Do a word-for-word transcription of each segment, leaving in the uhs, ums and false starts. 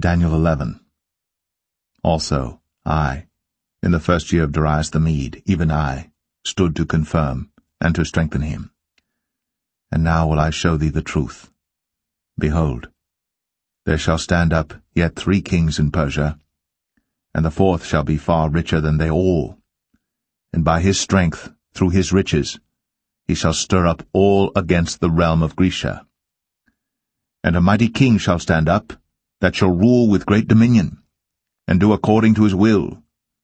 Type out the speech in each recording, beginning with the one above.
Daniel eleven. Also, I, in the first year of Darius the Mede, even I, stood to confirm and to strengthen him. And now will I show thee the truth. Behold, there shall stand up yet three kings in Persia, and the fourth shall be far richer than they all. And by his strength, through his riches, he shall stir up all against the realm of Grecia. And a mighty king shall stand up, that shall rule with great dominion, and do according to his will.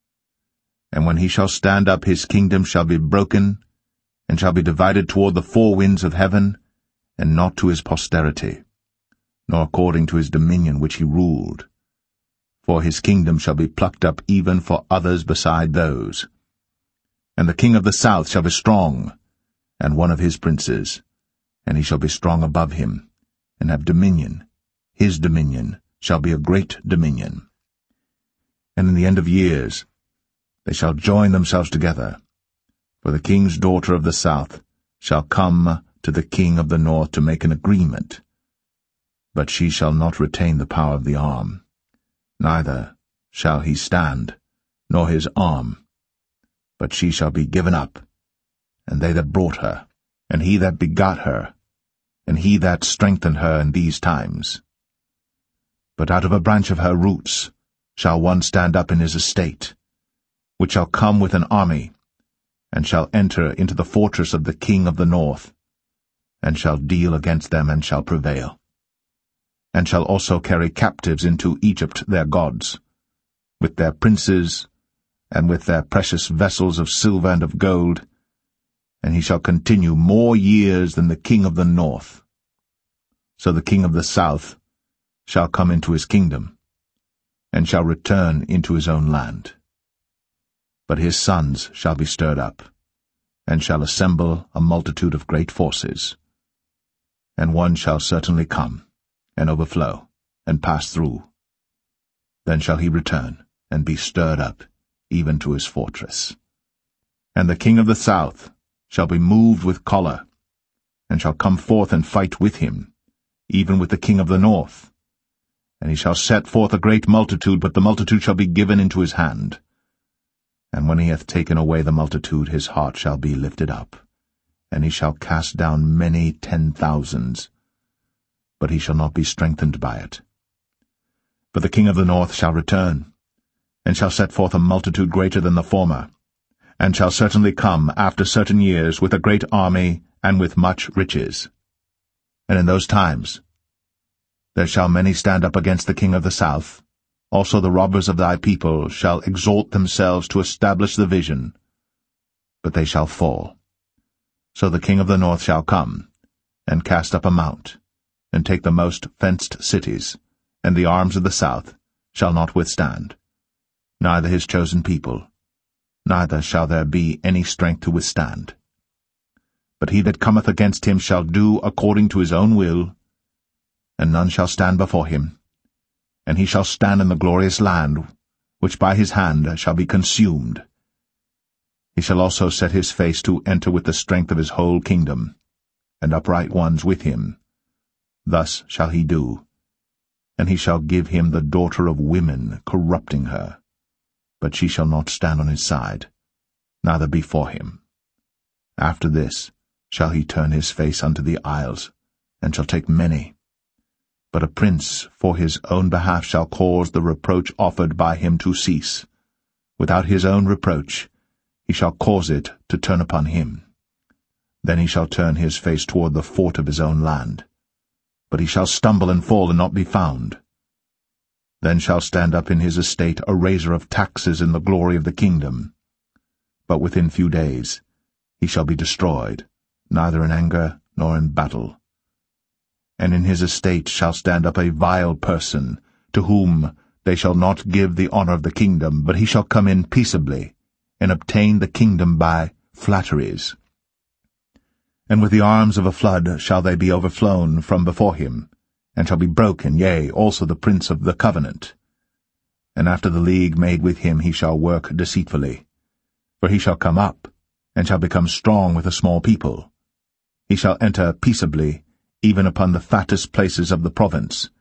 And when he shall stand up, his kingdom shall be broken, and shall be divided toward the four winds of heaven, and not to his posterity, nor according to his dominion which he ruled. For his kingdom shall be plucked up even for others beside those. And the king of the south shall be strong, and one of his princes, and he shall be strong above him, and have dominion. His dominion shall be a great dominion. And in the end of years they shall join themselves together, for the king's daughter of the south shall come to the king of the north to make an agreement. But she shall not retain the power of the arm, neither shall he stand, nor his arm, but she shall be given up, and they that brought her, and he that begot her, and he that strengthened her in these times. But out of a branch of her roots shall one stand up in his estate, which shall come with an army, and shall enter into the fortress of the king of the north, and shall deal against them, and shall prevail. And shall also carry captives into Egypt their gods, with their princes, and with their precious vessels of silver and of gold, and he shall continue more years than the king of the north. So the king of the south shall come into his kingdom, and shall return into his own land. But his sons shall be stirred up, and shall assemble a multitude of great forces. And one shall certainly come, and overflow, and pass through. Then shall he return, and be stirred up, even to his fortress. And the king of the south shall be moved with choler, and shall come forth and fight with him, even with the king of the north. And he shall set forth a great multitude, but the multitude shall be given into his hand. And when he hath taken away the multitude, his heart shall be lifted up, and he shall cast down many ten thousands, but he shall not be strengthened by it. But the king of the north shall return, and shall set forth a multitude greater than the former, and shall certainly come after certain years with a great army and with much riches. And in those times there shall many stand up against the king of the south. Also the robbers of thy people shall exalt themselves to establish the vision, but they shall fall. So the king of the north shall come, and cast up a mount, and take the most fenced cities, and the arms of the south shall not withstand, neither his chosen people, neither shall there be any strength to withstand. But he that cometh against him shall do according to his own will, and none shall stand before him. And he shall stand in the glorious land, which by his hand shall be consumed. He shall also set his face to enter with the strength of his whole kingdom, and upright ones with him. Thus shall he do. And he shall give him the daughter of women, corrupting her. But she shall not stand on his side, neither before him. After this shall he turn his face unto the isles, and shall take many. But a prince for his own behalf shall cause the reproach offered by him to cease. Without his own reproach he shall cause it to turn upon him. Then he shall turn his face toward the fort of his own land. But he shall stumble and fall and not be found. Then shall stand up in his estate a raiser of taxes in the glory of the kingdom. But within few days he shall be destroyed, neither in anger nor in battle. And in his estate shall stand up a vile person, to whom they shall not give the honour of the kingdom, but he shall come in peaceably, and obtain the kingdom by flatteries. And with the arms of a flood shall they be overflown from before him, and shall be broken, yea, also the prince of the covenant. And after the league made with him he shall work deceitfully. For he shall come up, and shall become strong with a small people. He shall enter peaceably, even upon the fattest places of the province,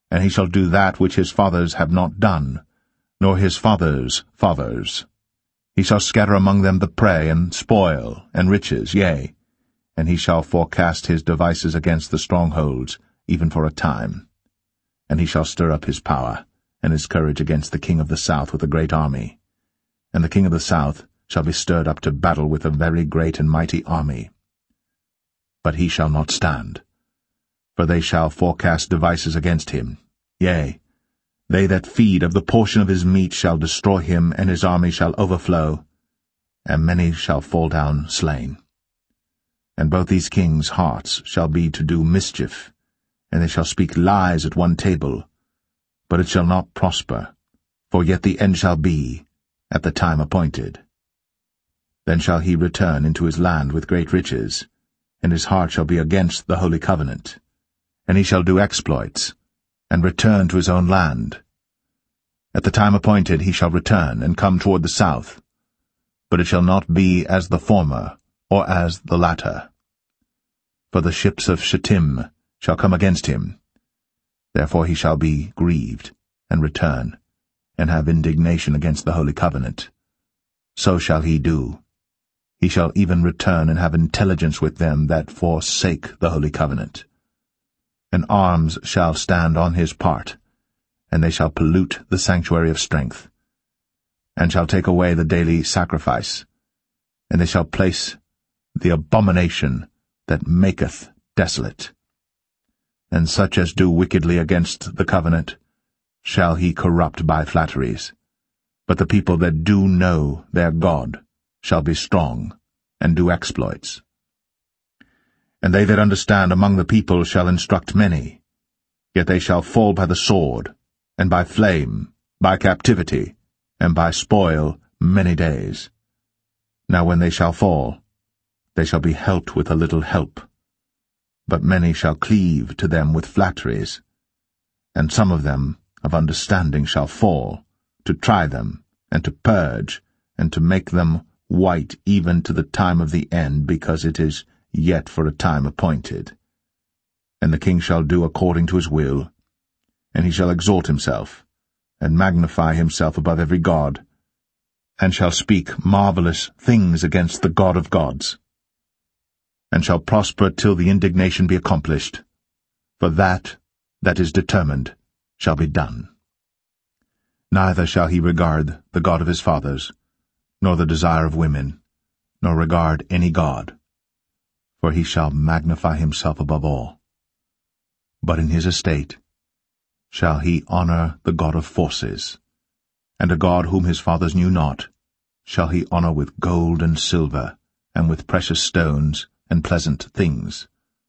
and he shall do that which his fathers have not done, nor his fathers' fathers. He shall scatter among them the prey, and spoil, and riches, yea, and he shall forecast his devices against the strongholds, even for a time. And he shall stir up his power, and his courage against the king of the south with a great army. And the king of the south shall be stirred up to battle with a very great and mighty army. But he shall not stand, for they shall forecast devices against him. Yea, they that feed of the portion of his meat shall destroy him, and his army shall overflow, and many shall fall down slain. And both these kings' hearts shall be to do mischief, and they shall speak lies at one table, but it shall not prosper, for yet the end shall be at the time appointed. Then shall he return into his land with great riches, and his heart shall be against the holy covenant, and he shall do exploits, and return to his own land. At the time appointed he shall return, and come toward the south, but it shall not be as the former, or as the latter. For the ships of Shittim shall come against him. Therefore he shall be grieved, and return, and have indignation against the holy covenant. So shall he do. He shall even return and have intelligence with them that forsake the holy covenant. And arms shall stand on his part, and they shall pollute the sanctuary of strength, and shall take away the daily sacrifice, and they shall place the abomination that maketh desolate. And such as do wickedly against the covenant shall he corrupt by flatteries. But the people that do know their God shall be strong, and do exploits. And they that understand among the people shall instruct many, yet they shall fall by the sword, and by flame, by captivity, and by spoil many days. Now when they shall fall, they shall be helped with a little help. But many shall cleave to them with flatteries, and some of them of understanding shall fall, to try them, and to purge, and to make them white even to the time of the end, because it is yet for a time appointed. And the king shall do according to his will, and he shall exalt himself, and magnify himself above every god, and shall speak marvelous things against the God of gods, and shall prosper till the indignation be accomplished, for that that is determined shall be done. Neither shall he regard the God of his fathers, nor the desire of women, nor regard any god, for he shall magnify himself above all. But in his estate shall he honor the God of forces, and a God whom his fathers knew not shall he honor with gold and silver, and with precious stones and pleasant things.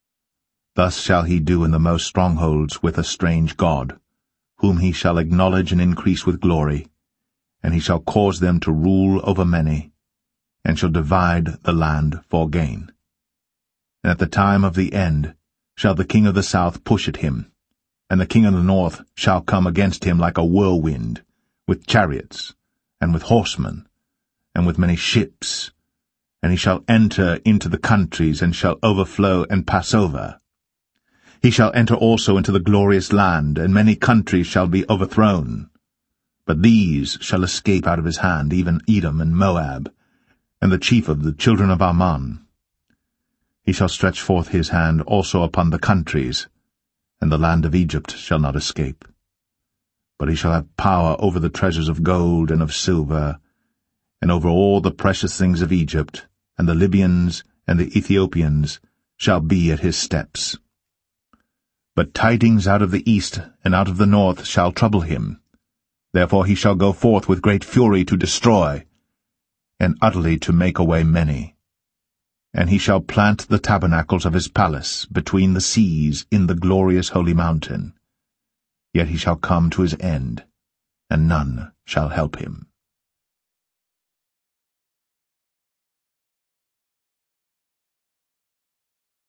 Thus shall he do in the most strongholds with a strange God, whom he shall acknowledge and increase with glory, and he shall cause them to rule over many, and shall divide the land for gain. And at the time of the end shall the king of the south push at him, and the king of the north shall come against him like a whirlwind, with chariots, and with horsemen, and with many ships, and he shall enter into the countries, and shall overflow and pass over. He shall enter also into the glorious land, and many countries shall be overthrown. But these shall escape out of his hand, even Edom and Moab, and the chief of the children of Ammon. He shall stretch forth his hand also upon the countries, and the land of Egypt shall not escape. But he shall have power over the treasures of gold and of silver, and over all the precious things of Egypt, and the Libyans and the Ethiopians shall be at his steps. But tidings out of the east and out of the north shall trouble him. Therefore he shall go forth with great fury to destroy, and utterly to make away many. And he shall plant the tabernacles of his palace between the seas in the glorious holy mountain. Yet he shall come to his end, and none shall help him.